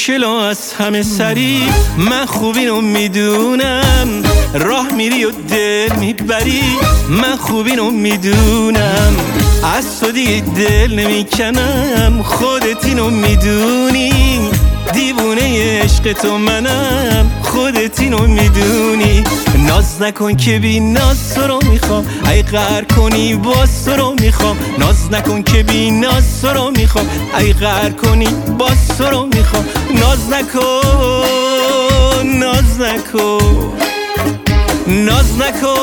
خوشگلو از همه سری، من خوب اینو میدونم. راه میری و دل میبری، من خوب اینو میدونم. از تو دیگه دل نمیکنم، خودت اینو میدونی. دیوونه عشق تو منم، خودت اینو میدونی. ناز نکن که بی ناز تو رو میخوام، ای قهر کنی باز تو رو میخوام. ناز نکن که بی ناز تو رو میخوام، ای قهر کنی باز تو رو میخوام. ناز نکن، ناز نکن، ناز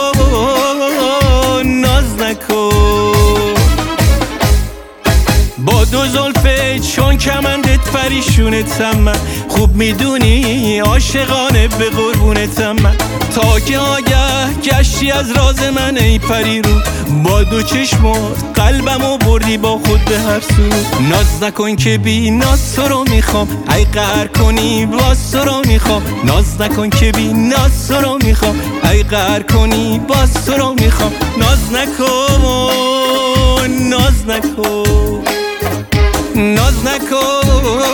نکن، ناز نکن. با دو زلفه چون کمندت پریشونتم من، خوب میدونی عاشقانه به قربونتم من. تا که آگه گشتی از راز من ای پری رو، با دو چشمات قلبمو بردی با خود به هر سو. ناز نکن که بی ناز تو رو میخوام، ای قهر کنی باز تو رو میخوام. ناز نکن که بی ناز تو رو میخوام، ای قهر کنی باز تو رو میخوام. ناز نکن، ناز نکن، ناز نکن.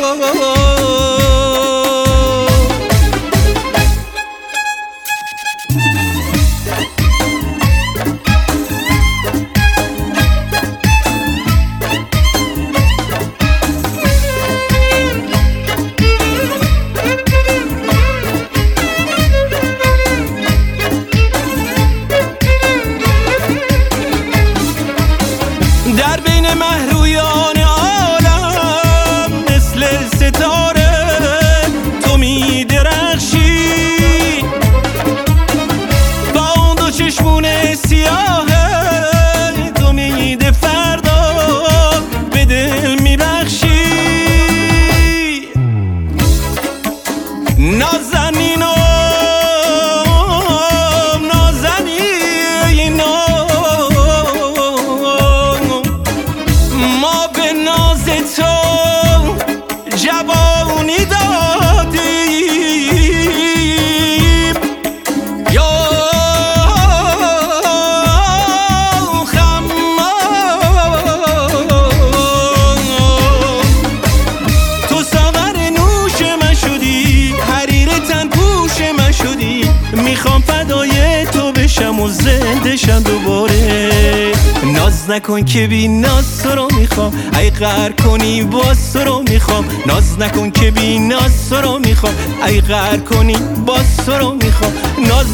در بین مهرویان عالم مثل ستاره تو می درخشی. با اون دو چشمون سیاهه تو میده فردا به دل می بخشی. نازنینم، ما به ناز تو جوانی دادیم. یا خمام، تو ساغر نوش من شدی، حریر تن پوش من شدی. میخوام فدای تو بشم و زنده شم دوباره. ناز نکن که بی ناز تو رو میخوام، ای قهر کنی باز تو رو میخوام. ناز نکن که بی ناز تو رو میخوام، ای قهر کنی باز تو رو میخوام. ناز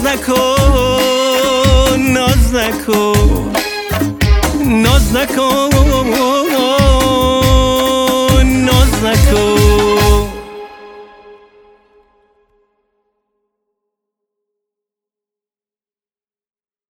نکن، ناز نکن، ناز نکن.